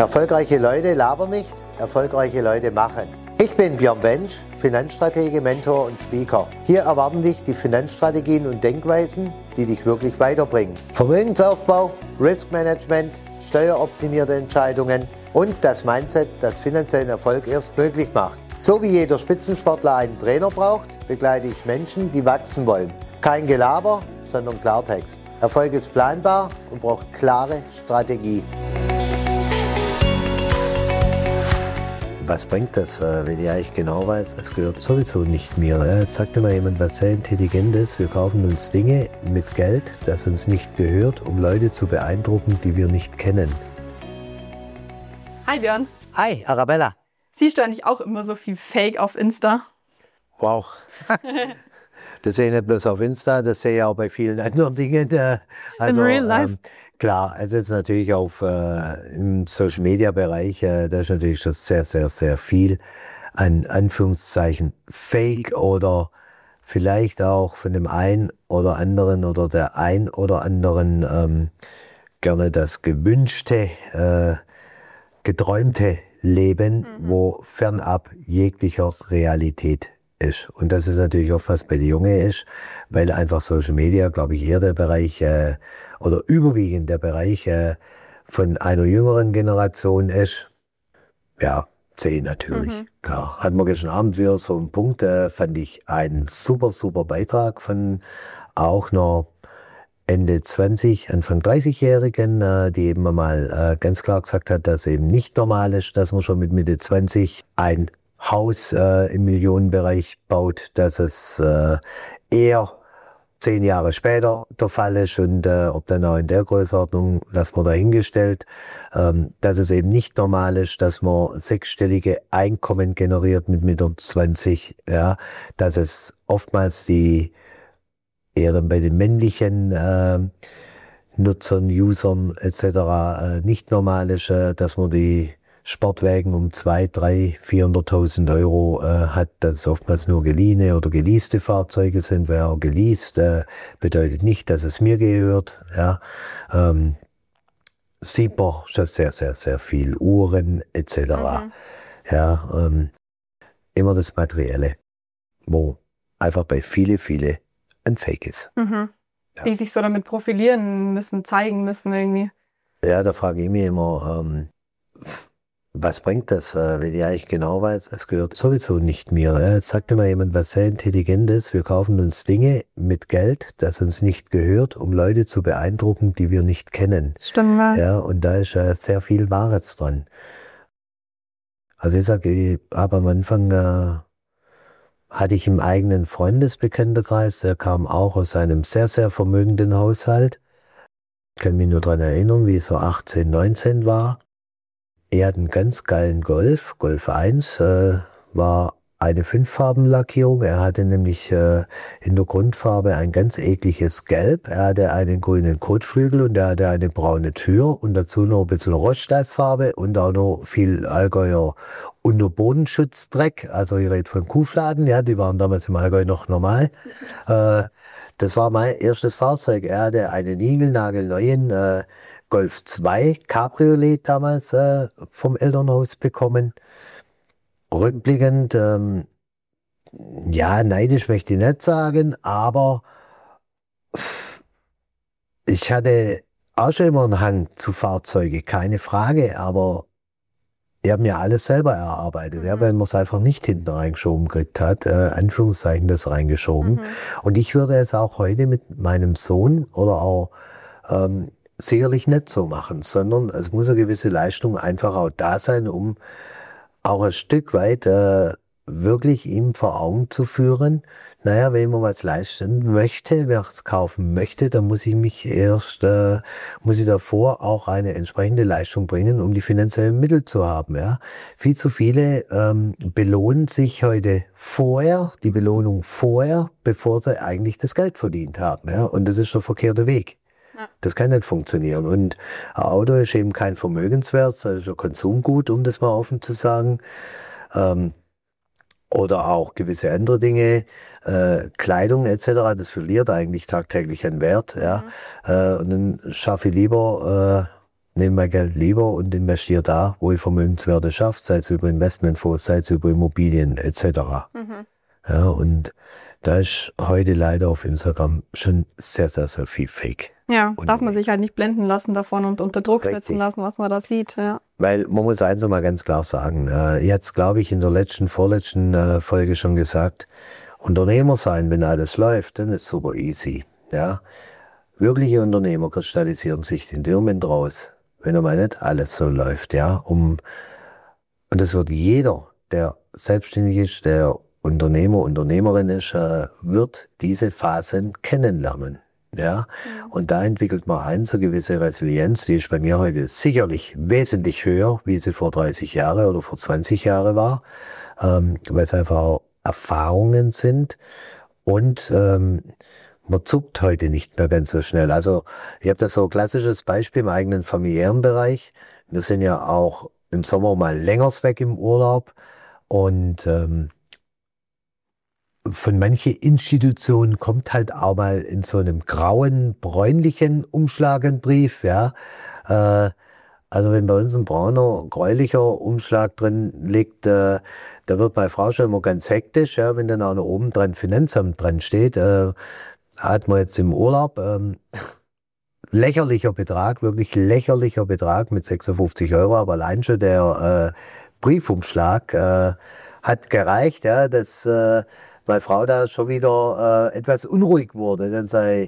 Erfolgreiche Leute labern nicht, erfolgreiche Leute machen. Ich bin Björn Bench, Finanzstratege, Mentor und Speaker. Hier erwarten dich die Finanzstrategien und Denkweisen, die dich wirklich weiterbringen. Vermögensaufbau, Riskmanagement, steueroptimierte Entscheidungen und das Mindset, das finanziellen Erfolg erst möglich macht. So wie jeder Spitzensportler einen Trainer braucht, begleite ich Menschen, die wachsen wollen. Kein Gelaber, sondern Klartext. Erfolg ist planbar und braucht klare Strategie. Was bringt das, wenn ich eigentlich genau weiß, es gehört sowieso nicht mir? Jetzt sagte mal jemand was sehr Intelligentes, wir kaufen uns Dinge mit Geld, das uns nicht gehört, um Leute zu beeindrucken, die wir nicht kennen. Hi Björn. Hi, Arabella. Siehst du eigentlich auch immer so viel Fake auf Insta? Wow. Das sehe ich nicht bloß auf Insta, das sehe ich auch bei vielen anderen Dingen. Also, in real life? Klar, also jetzt natürlich im Social-Media-Bereich, da ist natürlich schon sehr, sehr, sehr viel an Anführungszeichen Fake oder vielleicht auch von dem einen oder anderen oder der ein oder anderen gerne das gewünschte, geträumte Leben, wo fernab jeglicher Realität ist. Und das ist natürlich auch was bei den Jungen ist, weil einfach Social Media, glaube ich, eher der Bereich oder überwiegend der Bereich von einer jüngeren Generation ist. Ja, 10 natürlich, klar. Hatten wir gestern Abend wieder so einen Punkt, fand ich einen super, super Beitrag von auch noch Ende 20, Anfang 30-Jährigen, die eben mal ganz klar gesagt hat, dass eben nicht normal ist, dass man schon mit Mitte 20 ein Haus im Millionenbereich baut, dass es eher 10 Jahre später der Fall ist und ob dann auch in der Größenordnung, lassen wir dahingestellt, dass es eben nicht normal ist, dass man sechsstellige Einkommen generiert mit Mitte 20, ja, dass es oftmals eher dann bei den männlichen Nutzern, Usern etc. Nicht normal ist, dass man die Sportwagen um 200.000, 300.000, 400.000 Euro hat, dass es oftmals nur geliehene oder geleaste Fahrzeuge sind. Wer auch geleast, bedeutet nicht, dass es mir gehört. Ja. Sieht man schon sehr, sehr, sehr viel. Uhren etc. Ja, immer das Materielle, wo einfach bei viele ein Fake ist. Ja. Die sich so damit profilieren müssen, zeigen müssen irgendwie. Ja, da frage ich mich immer, was bringt das, wenn ich eigentlich genau weiß, es gehört sowieso nicht mir. Jetzt sagte mal jemand was sehr Intelligentes, wir kaufen uns Dinge mit Geld, das uns nicht gehört, um Leute zu beeindrucken, die wir nicht kennen. Stimmt. Ja, und da ist sehr viel Wahres dran. Also ich sage, ich habe am Anfang hatte ich im eigenen Freundesbekanntenkreis, der kam auch aus einem sehr, sehr vermögenden Haushalt. Ich kann mich nur daran erinnern, wie es so 18, 19 war. Er hat einen ganz geilen Golf 1, war eine 5-Farben-Lackierung. Er hatte nämlich in der Grundfarbe ein ganz ekliges Gelb. Er hatte einen grünen Kotflügel und er hatte eine braune Tür und dazu noch ein bisschen Rost als Farbe und auch noch viel Allgäuer Unterbodenschutzdreck. Also ich rede von Kuhfladen, ja, die waren damals im Allgäu noch normal. Das war mein erstes Fahrzeug. Er hatte einen niegelnagelneuen Golf 2 Cabriolet damals vom Elternhaus bekommen. Rückblickend, ja, neidisch möchte ich nicht sagen, aber ich hatte auch schon immer einen Hang zu Fahrzeugen, keine Frage, aber ich habe mir alles selber erarbeitet, ja, weil man es einfach nicht hinten reingeschoben gekriegt hat, Anführungszeichen das reingeschoben. Und ich würde es auch heute mit meinem Sohn oder auch sicherlich nicht so machen, sondern es muss eine gewisse Leistung einfach auch da sein, um auch ein Stück weit wirklich ihm vor Augen zu führen, naja, wenn man was leisten möchte, wer es kaufen möchte, dann muss ich mich muss ich davor auch eine entsprechende Leistung bringen, um die finanziellen Mittel zu haben. Ja. Viel zu viele belohnen sich heute die Belohnung vorher, bevor sie eigentlich das Geld verdient haben. Ja. Und das ist der verkehrte Weg. Das kann nicht funktionieren. Und ein Auto ist eben kein Vermögenswert, das ist ein Konsumgut, um das mal offen zu sagen. Oder auch gewisse andere Dinge, Kleidung etc., das verliert eigentlich tagtäglich an Wert. Ja. Und dann schaffe ich lieber nehme mein Geld lieber und investiere da, wo ich Vermögenswerte schaffe, sei es über Investmentfonds, sei es über Immobilien etc. Ja, und da ist heute leider auf Instagram schon sehr, sehr, sehr viel Fake. Ja, darf man sich halt nicht blenden lassen davon und unter Druck setzen lassen, was man da sieht. Ja. Weil man muss eins mal ganz klar sagen, jetzt glaube ich in der vorletzten Folge schon gesagt, Unternehmer sein, wenn alles läuft, dann ist super easy. Ja? Wirkliche Unternehmer kristallisieren sich in dem Moment raus, wenn einmal nicht alles so läuft. Ja? Und das wird jeder, der selbstständig ist, der Unternehmer, Unternehmerin ist, wird diese Phasen kennenlernen. Ja? Und da entwickelt man eine gewisse Resilienz, die ist bei mir heute sicherlich wesentlich höher, wie sie vor 30 Jahren oder vor 20 Jahren war, weil es einfach auch Erfahrungen sind und man zuckt heute nicht mehr ganz so schnell. Also ich habe das so ein klassisches Beispiel im eigenen familiären Bereich. Wir sind ja auch im Sommer mal länger weg im Urlaub und von manchen Institutionen kommt halt auch mal in so einem grauen, bräunlichen Umschlag ein Brief, ja. Also wenn bei uns ein brauner, gräulicher Umschlag drin liegt, da wird meine Frau schon immer ganz hektisch, ja, wenn dann auch noch oben dran Finanzamt dran steht. Hat man jetzt im Urlaub lächerlicher Betrag, wirklich lächerlicher Betrag mit 56 Euro, aber allein schon der Briefumschlag hat gereicht, ja, dass meine Frau da schon wieder etwas unruhig wurde. Dann sei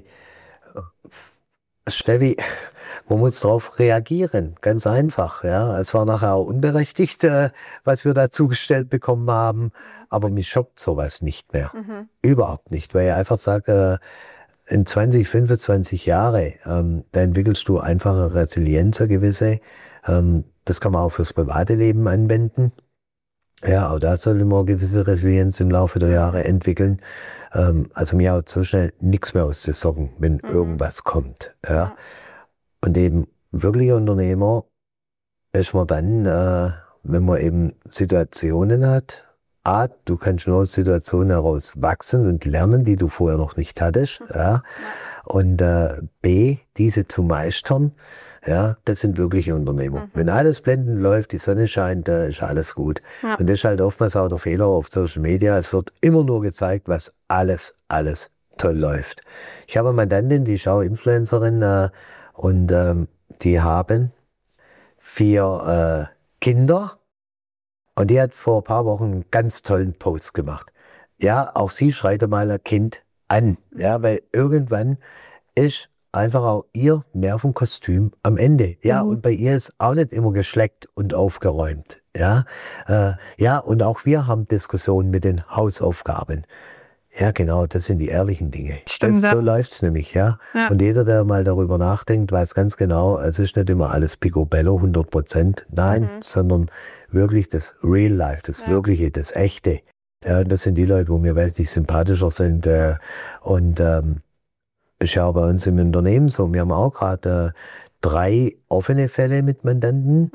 Steffi, man muss darauf reagieren, ganz einfach. Ja. Es war nachher auch unberechtigt, was wir da zugestellt bekommen haben, aber mich schockt sowas nicht mehr. Überhaupt nicht, weil ich einfach sage, in 20, 25 Jahre, da entwickelst du einfach eine Resilienz, eine gewisse. Das kann man auch fürs private Leben anwenden. Ja, auch da sollte man eine gewisse Resilienz im Laufe der Jahre entwickeln. Also mir haut so schnell nichts mehr aus den Socken, wenn irgendwas kommt. Ja. Und eben wirkliche Unternehmer ist man dann, wenn man eben Situationen hat. A, du kannst nur aus Situationen heraus wachsen und lernen, die du vorher noch nicht hattest. Ja. Und B, diese zu meistern. Ja, das sind wirkliche Unternehmer. Wenn alles blendend läuft, die Sonne scheint, ist alles gut. Ja. Und das ist halt oftmals auch der Fehler auf Social Media. Es wird immer nur gezeigt, was alles toll läuft. Ich habe eine Mandantin, die ist auch Influencerin und die haben 4 Kinder und die hat vor ein paar Wochen einen ganz tollen Post gemacht. Ja, auch sie schreit mal ein Kind an, ja, weil irgendwann ist einfach auch ihr Nervenkostüm am Ende. Ja, und bei ihr ist auch nicht immer geschleckt und aufgeräumt. Ja, ja, und auch wir haben Diskussionen mit den Hausaufgaben. Ja, genau, das sind die ehrlichen Dinge. Stimmt, so läuft's nämlich, ja. Und jeder, der mal darüber nachdenkt, weiß ganz genau, es ist nicht immer alles picobello, 100%. Nein, sondern wirklich das Real Life, das Wirkliche, das Echte. Ja, das sind die Leute, wo mir wesentlich sympathischer sind. Und ist ja auch bei uns im Unternehmen so. Wir haben auch gerade 3 offene Fälle mit Mandanten,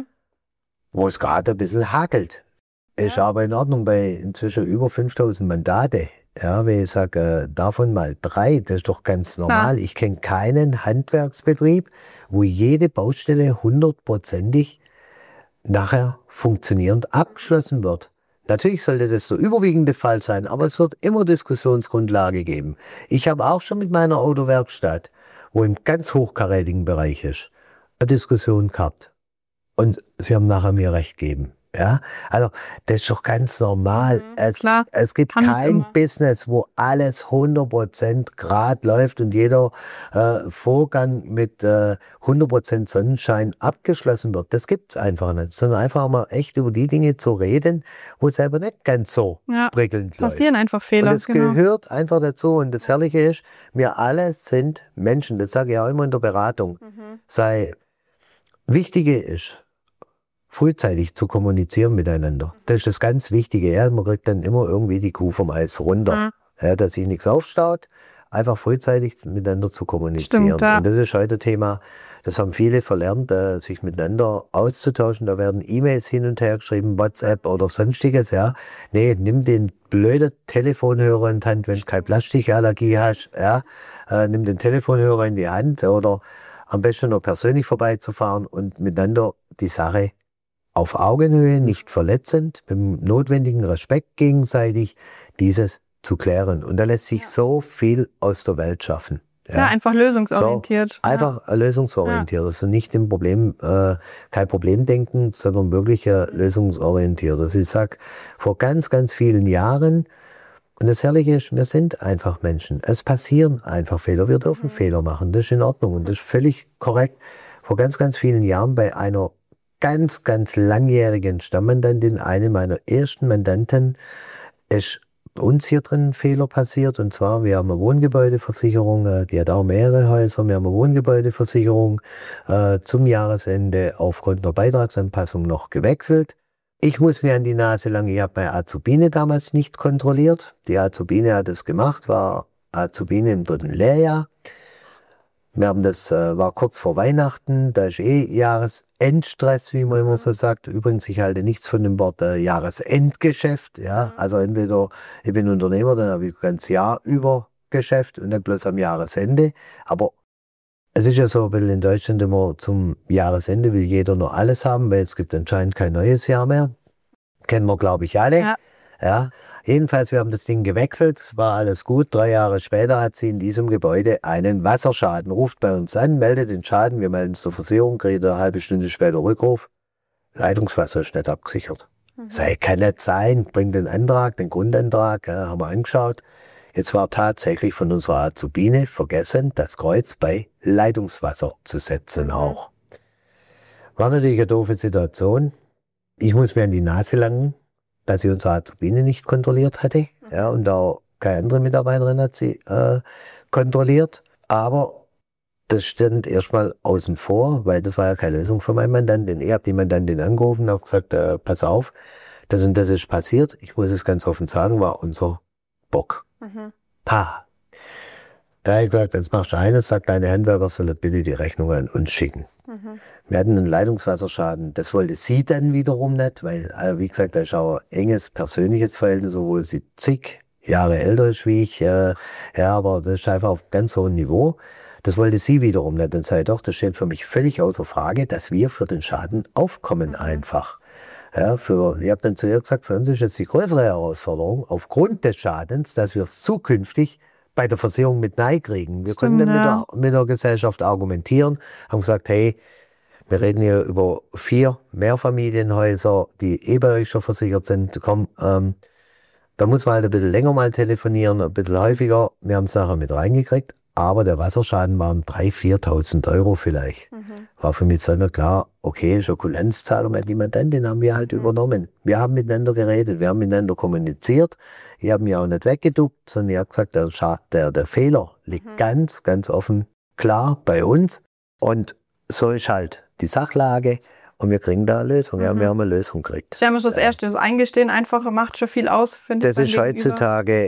wo es gerade ein bisschen hakelt. Ist aber in Ordnung bei inzwischen über 5000 Mandate. Ja, wenn ich sage, davon mal 3, das ist doch ganz normal. Ich kenne keinen Handwerksbetrieb, wo jede Baustelle 100%ig nachher funktionierend abgeschlossen wird. Natürlich sollte das der überwiegende Fall sein, aber es wird immer Diskussionsgrundlage geben. Ich habe auch schon mit meiner Autowerkstatt, wo im ganz hochkarätigen Bereich ist, eine Diskussion gehabt. Und sie haben nachher mir recht gegeben. Ja, also das ist doch ganz normal. Es gibt kein Business, wo alles 100% gerade läuft und jeder Vorgang mit 100% Sonnenschein abgeschlossen wird. Das gibt's einfach nicht, sondern einfach mal echt über die Dinge zu reden, wo es selber nicht ganz so prickelnd läuft. Passieren einfach Fehler. Und das gehört einfach dazu. Und das Herrliche ist, wir alle sind Menschen. Das sage ich auch immer in der Beratung. Wichtige ist, frühzeitig zu kommunizieren miteinander. Das ist das ganz Wichtige. Ja, man kriegt dann immer irgendwie die Kuh vom Eis runter. Ja, dass sich nichts aufstaut. Einfach frühzeitig miteinander zu kommunizieren. Stimmt, ja. Und das ist heute Thema, das haben viele verlernt, sich miteinander auszutauschen. Da werden E-Mails hin und her geschrieben, WhatsApp oder sonstiges. Ja. Nee, nimm den blöden Telefonhörer in die Hand, wenn du keine Plastikallergie hast. Ja. Nimm den Telefonhörer in die Hand oder am besten noch persönlich vorbeizufahren und miteinander die Sache auf Augenhöhe, nicht verletzend, mit dem notwendigen Respekt gegenseitig, dieses zu klären. Und da lässt sich so viel aus der Welt schaffen. Ja, einfach lösungsorientiert. So, einfach lösungsorientiert. Also nicht im Problem, kein Problemdenken, sondern wirklich lösungsorientiert. Also ich sag, vor ganz, ganz vielen Jahren, und das Herrliche ist, wir sind einfach Menschen. Es passieren einfach Fehler. Wir dürfen Fehler machen. Das ist in Ordnung und das ist völlig korrekt. Vor ganz, ganz vielen Jahren bei einer ganz, ganz langjährigen Stammmandantin, eine meiner ersten Mandanten, ist uns hier drin ein Fehler passiert. Und zwar, wir haben eine Wohngebäudeversicherung, die hat auch mehrere Häuser. Wir haben eine Wohngebäudeversicherung zum Jahresende aufgrund einer Beitragsanpassung noch gewechselt. Ich muss mir an die Nase langen, ich habe meine Azubine damals nicht kontrolliert. Die Azubine hat es gemacht, war Azubine im 3. Lehrjahr. Wir haben das, war kurz vor Weihnachten, da ist Jahresendstress, wie man immer so sagt. Übrigens, ich halte nichts von dem Wort Jahresendgeschäft. Ja? Also entweder ich bin Unternehmer, dann habe ich ganz Jahr über Geschäft und nicht bloß am Jahresende. Aber es ist ja so ein bisschen in Deutschland immer zum Jahresende will jeder noch alles haben, weil es gibt anscheinend kein neues Jahr mehr. Kennen wir, glaube ich, alle. Ja. Ja. Jedenfalls, wir haben das Ding gewechselt, war alles gut. 3 Jahre später hat sie in diesem Gebäude einen Wasserschaden. Ruft bei uns an, meldet den Schaden, wir melden es zur Versicherung, kriegt eine halbe Stunde später Rückruf. Leitungswasser ist nicht abgesichert. Sei kann nicht sein, bringt den Antrag, den Grundantrag, haben wir angeschaut. Jetzt war tatsächlich von unserer Azubine vergessen, das Kreuz bei Leitungswasser zu setzen auch. War natürlich eine doofe Situation. Ich muss mir an die Nase langen, dass sie unsere Azubine nicht kontrolliert hatte. Ja, und auch keine andere Mitarbeiterin hat sie kontrolliert. Aber das stand erstmal außen vor, weil das war ja keine Lösung für meinen Mandanten. Ich habe die Mandantin angerufen und habe gesagt, pass auf, das und das ist passiert. Ich muss es ganz offen sagen, war unser Bock. Pa. Da habe ich gesagt, jetzt machst du eines, sagt deine Handwerker, sollen bitte die Rechnung an uns schicken. Wir hatten einen Leitungswasserschaden, das wollte sie dann wiederum nicht, weil, wie gesagt, da ist auch ein enges persönliches Verhältnis, obwohl sie zig Jahre älter ist wie ich, ja, aber das ist einfach auf einem ganz hohen Niveau. Das wollte sie wiederum nicht. Dann sage ich doch, das steht für mich völlig außer Frage, dass wir für den Schaden aufkommen einfach. Ja, ich habe dann zu ihr gesagt, für uns ist jetzt die größere Herausforderung, aufgrund des Schadens, dass wir es zukünftig bei der Versicherung mit Nein kriegen. Wir können dann mit der Gesellschaft argumentieren, haben gesagt, hey, wir reden hier über 4 Mehrfamilienhäuser, die bei euch schon versichert sind. Komm, da muss man halt ein bisschen länger mal telefonieren, ein bisschen häufiger. Wir haben es nachher mit reingekriegt, aber der Wasserschaden waren 3.000, 4.000 Euro vielleicht. War für mich dann klar, okay, Schokulanzzahlung an die Mandantin haben wir halt übernommen. Wir haben miteinander geredet, wir haben miteinander kommuniziert. Ich habe mich auch nicht weggeduckt, sondern ich habe gesagt, der Fehler liegt ganz, ganz offen klar bei uns. Und so ist halt die Sachlage und wir kriegen da eine Lösung. Ja, wir haben eine Lösung gekriegt. Das ist ja immer schon das Erste. Das Eingestehen einfach macht schon viel aus, finde ich. Das ist heutzutage,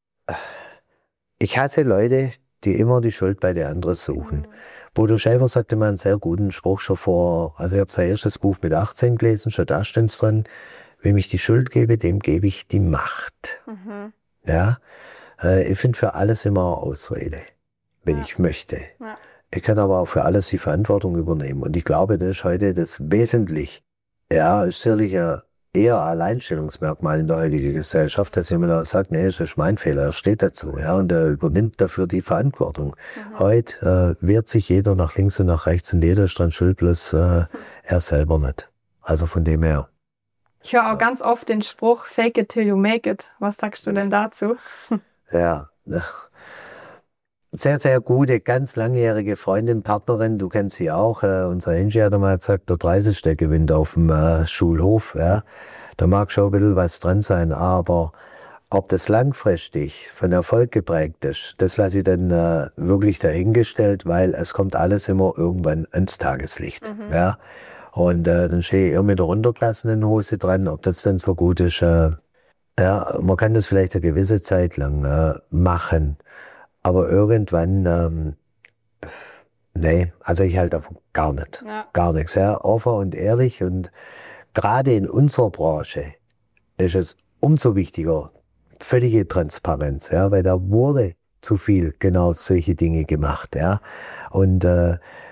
ich hasse Leute, die immer die Schuld bei der anderen suchen. Bodo Schäfer sagte mal einen sehr guten Spruch schon vor, also ich habe sein erstes Buch mit 18 gelesen, schon da steht's drin, wem ich die Schuld gebe, dem gebe ich die Macht. Ja, ich finde für alles immer eine Ausrede, wenn ich möchte. Ja. Ich kann aber auch für alles die Verantwortung übernehmen. Und ich glaube, das ist heute das Wesentliche. Ja, ist sicherlich eher ein Alleinstellungsmerkmal in der heutigen Gesellschaft, dass jemand da sagt, nee, das ist mein Fehler, er steht dazu, ja, und er übernimmt dafür die Verantwortung. Heute wehrt sich jeder nach links und nach rechts und jeder ist dran schuld, bloß er selber nicht. Also von dem her. Ich höre auch ganz oft den Spruch, fake it till you make it. Was sagst du denn dazu? Ja, sehr, sehr gute, ganz langjährige Freundin, Partnerin, du kennst sie auch, unser Angie hat einmal gesagt, der 30. gewinnt auf dem Schulhof, ja. Da mag schon ein bisschen was dran sein, aber ob das langfristig von Erfolg geprägt ist, das lasse ich dann wirklich dahingestellt, weil es kommt alles immer irgendwann ans Tageslicht, ja. Und dann stehe ich eher mit der runtergelassenen Hose dran, ob das dann so gut ist, ja, man kann das vielleicht eine gewisse Zeit lang machen. Aber irgendwann, nee, also ich halte davon gar nicht. Ja. Gar nichts. Ja, offen und ehrlich. Und gerade in unserer Branche ist es umso wichtiger, völlige Transparenz, ja, weil da wurde zu viel genau solche Dinge gemacht, ja. Und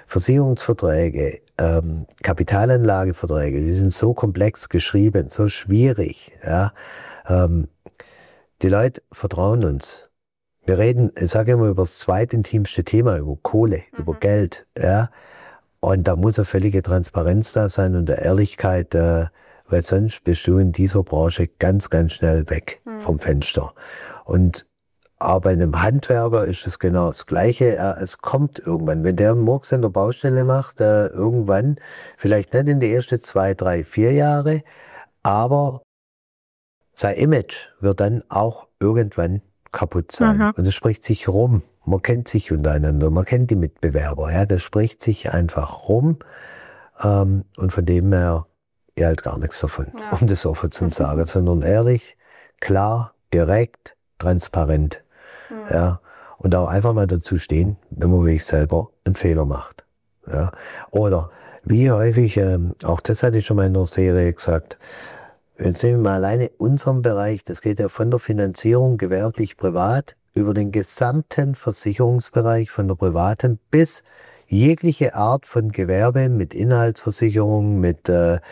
Versicherungsverträge, Kapitalanlageverträge, die sind so komplex geschrieben, so schwierig. Ja. Die Leute vertrauen uns. Wir reden, ich sage immer, über das zweitintimste Thema, über Kohle, über Geld. Ja. Und da muss eine völlige Transparenz da sein und eine Ehrlichkeit, weil sonst bist du in dieser Branche ganz, ganz schnell weg vom Fenster. Und aber bei einem Handwerker ist es genau das Gleiche. Es kommt irgendwann, wenn der einen Murks in der Baustelle macht, irgendwann, vielleicht nicht in die ersten 2, 3, 4 Jahre, aber sein Image wird dann auch irgendwann kaputt sein. Und es spricht sich rum. Man kennt sich untereinander, man kennt die Mitbewerber. Ja, das spricht sich einfach rum. Und von dem her, ihr halt gar nichts davon, um das offen zu sagen, sondern ehrlich, klar, direkt, transparent. Ja, und auch einfach mal dazu stehen, wenn man wirklich selber einen Fehler macht. Ja, oder wie häufig, auch das hatte ich schon mal in der Serie gesagt, jetzt nehmen wir mal alleine unseren Bereich, das geht ja von der Finanzierung gewerblich privat über den gesamten Versicherungsbereich, von der privaten bis jegliche Art von Gewerbe mit Inhaltsversicherung, mit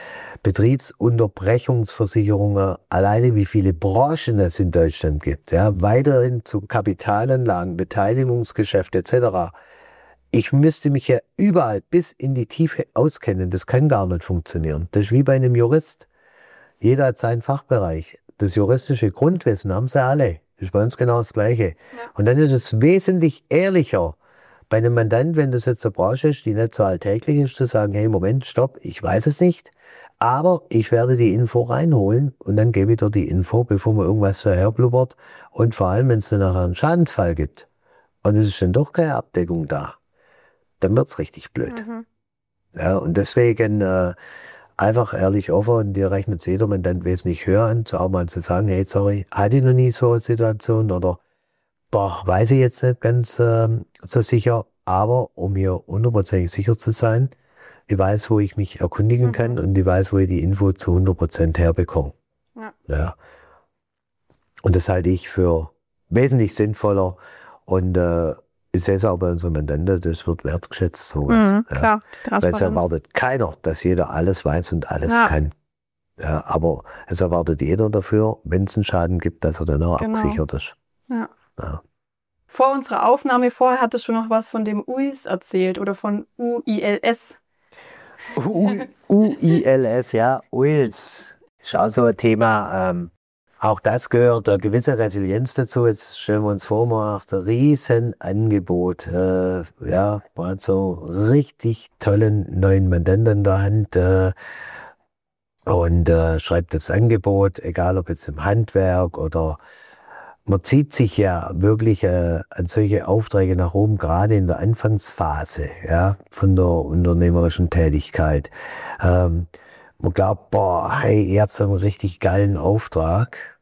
Betriebsunterbrechungsversicherungen, alleine wie viele Branchen es in Deutschland gibt, ja, weiterhin zu Kapitalanlagen, Beteiligungsgeschäft etc. Ich müsste mich ja überall bis in die Tiefe auskennen, das kann gar nicht funktionieren. Das ist wie bei einem Jurist. Jeder hat seinen Fachbereich. Das juristische Grundwissen haben sie alle. Das ist bei uns genau das Gleiche. Ja. Und dann ist es wesentlich ehrlicher, bei einem Mandant, wenn das jetzt eine Branche ist, die nicht so alltäglich ist, zu sagen, hey, Moment, stopp, ich weiß es nicht, aber ich werde die Info reinholen und dann gebe ich dir die Info, bevor mir irgendwas daherblubbert. Und vor allem, wenn es dann nachher einen Schadensfall gibt und es ist dann doch keine Abdeckung da, dann wird's richtig blöd. Ja, und deswegen einfach ehrlich offen und dir rechnet jeder Mandant wesentlich höher an, auch mal zu sagen, hey, sorry, hatte ich noch nie so eine Situation oder boah, weiß ich jetzt nicht ganz so sicher, aber um hier 100% sicher zu sein, ich weiß, wo ich mich erkundigen kann und ich weiß, wo ich die Info zu 100% herbekomme. Ja. Und das halte ich für wesentlich sinnvoller und ich sehe es auch bei unseren Mandanten, das wird wertgeschätzt, sowas. Klar, weil es erwartet keiner, dass jeder alles weiß und alles kann. Ja, aber es erwartet jeder dafür, wenn es einen Schaden gibt, dass er dann auch abgesichert ist. Ja. Vor unserer Aufnahme vorher hattest du noch was von dem UIS erzählt oder von UILS. UILS, ja, UILS. Ist auch so ein Thema. Auch das gehört eine gewisse Resilienz dazu. Jetzt stellen wir uns vor, man hat ein Riesenangebot. Ja, man hat so richtig tollen neuen Mandanten in der Hand. Und schreibt das Angebot, egal ob jetzt im Handwerk oder man zieht sich ja wirklich an solche Aufträge nach oben, gerade in der Anfangsphase, ja, von der unternehmerischen Tätigkeit. Man glaubt, boah, hey, ihr habt so einen richtig geilen Auftrag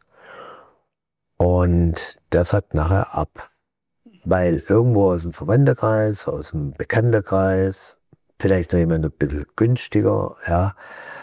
und der sagt nachher ab. Weil irgendwo aus dem Verwandtenkreis, aus dem Bekanntenkreis, vielleicht noch jemand ein bisschen günstiger, ja,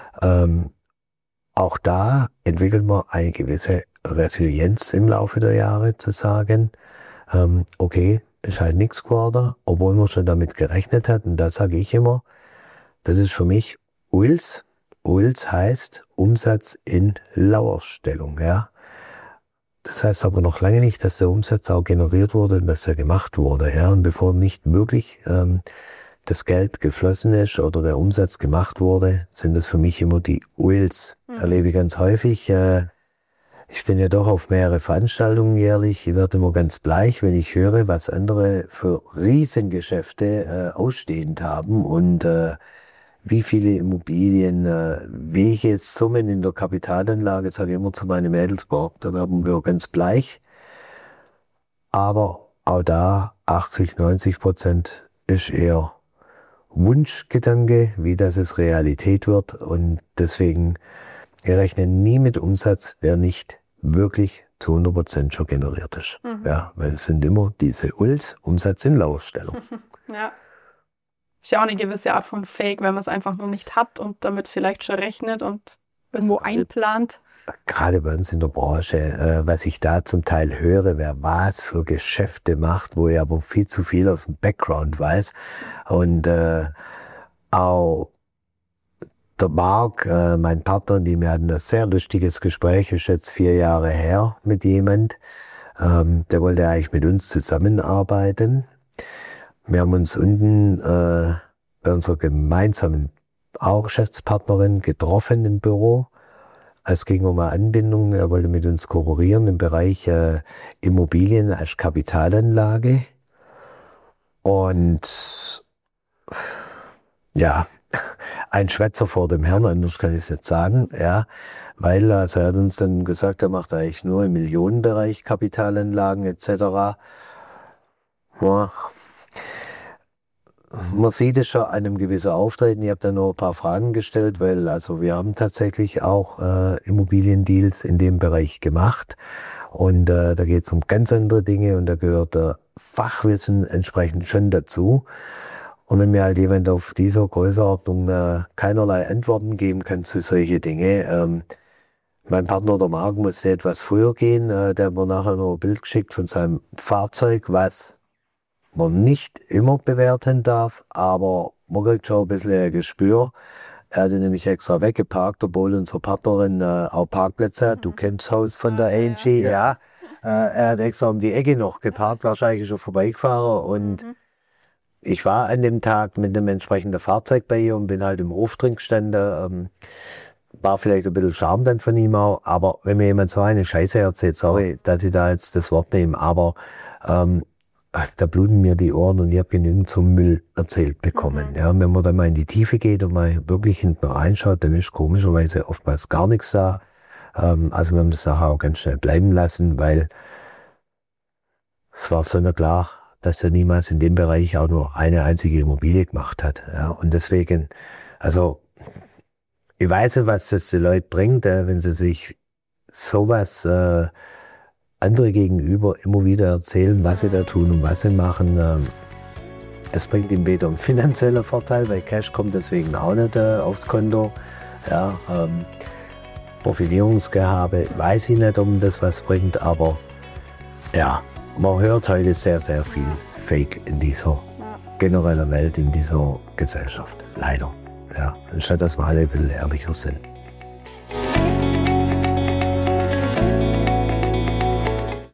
auch da entwickelt man eine gewisse Resilienz im Laufe der Jahre zu sagen, okay, ist halt nichts geworden, obwohl man schon damit gerechnet hat. Und da sage ich immer, das ist für mich UILS. UILS heißt Umsatz in Lauerstellung. Ja. Das heißt aber noch lange nicht, dass der Umsatz auch generiert wurde und dass er gemacht wurde. Ja. Und bevor nicht wirklich das Geld geflossen ist oder der Umsatz gemacht wurde, sind das für mich immer die UILS. Erlebe ich ganz häufig. Ich bin ja doch auf mehrere Veranstaltungen jährlich. Ich werde immer ganz bleich, wenn ich höre, was andere für Riesengeschäfte ausstehend haben und wie viele Immobilien, welche Summen in der Kapitalanlage, sage ich immer zu meinen Mädels, boah, da werden wir ganz bleich. Aber auch da 80-90% ist eher Wunschgedanke, wie das es Realität wird. Und deswegen, wir rechnen nie mit Umsatz, der nicht wirklich zu 100% schon generiert ist. Ja, weil es sind immer diese UILS, Umsatz in Lauerstellung. Ja. Ist ja auch eine gewisse Art von Fake, wenn man es einfach nur nicht hat und damit vielleicht schon rechnet und irgendwo einplant? Gerade bei uns in der Branche, was ich da zum Teil höre, wer was für Geschäfte macht, wo ich aber viel zu viel aus dem Background weiß. Und auch der Marc, mein Partner, wir hatten ein sehr lustiges Gespräch, ist jetzt 4 Jahre her mit jemand, der wollte eigentlich mit uns zusammenarbeiten. Wir haben uns unten bei unserer gemeinsamen auch Geschäftspartnerin getroffen im Büro. Es ging um eine Anbindung, er wollte mit uns kooperieren im Bereich Immobilien als Kapitalanlage. Und ja, ein Schwätzer vor dem Herrn, anders kann ich es nicht sagen, ja, weil also er hat uns dann gesagt, er macht eigentlich nur im Millionenbereich Kapitalanlagen etc. Ja. Man sieht es schon an einem gewissen Auftreten. Ich habe da noch ein paar Fragen gestellt, weil also wir haben tatsächlich auch Immobiliendeals in dem Bereich gemacht. Und da geht es um ganz andere Dinge und da gehört Fachwissen entsprechend schon dazu. Und wenn mir halt jemand auf dieser Größenordnung keinerlei Antworten geben kann zu solchen Dingen, mein Partner, der Marc, musste etwas früher gehen. Der hat mir nachher noch ein Bild geschickt von seinem Fahrzeug, was man nicht immer bewerten darf, aber man kriegt schon ein bisschen ein Gespür. Er hatte nämlich extra weggeparkt, obwohl unsere Partnerin auch Parkplätze hat. Du kennst das Haus von der Angie, ja. Er hat extra um die Ecke noch geparkt, wahrscheinlich schon vorbeigefahren. Und ich war an dem Tag mit dem entsprechenden Fahrzeug bei ihr und bin halt im Hof drin gestanden. War vielleicht ein bisschen Charme dann von ihm auch, aber wenn mir jemand so eine Scheiße erzählt, sorry, dass ich da jetzt das Wort nehme, aber da bluten mir die Ohren und ich habe genügend zum Müll erzählt bekommen. Ja, wenn man dann mal in die Tiefe geht und mal wirklich hinten reinschaut, dann ist komischerweise oftmals gar nichts da. Also wir haben das nachher auch ganz schnell bleiben lassen, weil es war so klar, dass er niemals in dem Bereich auch nur eine einzige Immobilie gemacht hat. Ja, und deswegen, also ich weiß nicht, was das die Leute bringt, wenn sie sich sowas andere gegenüber immer wieder erzählen, was sie da tun und was sie machen. Es bringt ihm weder einen finanziellen Vorteil, weil Cash kommt deswegen auch nicht aufs Konto. Ja, Profilierungsgehabe, weiß ich nicht, ob das was bringt, aber ja, man hört heute sehr, sehr viel Fake in dieser generellen Welt, in dieser Gesellschaft. Leider. Ja, anstatt dass wir alle ein bisschen ehrlicher sind.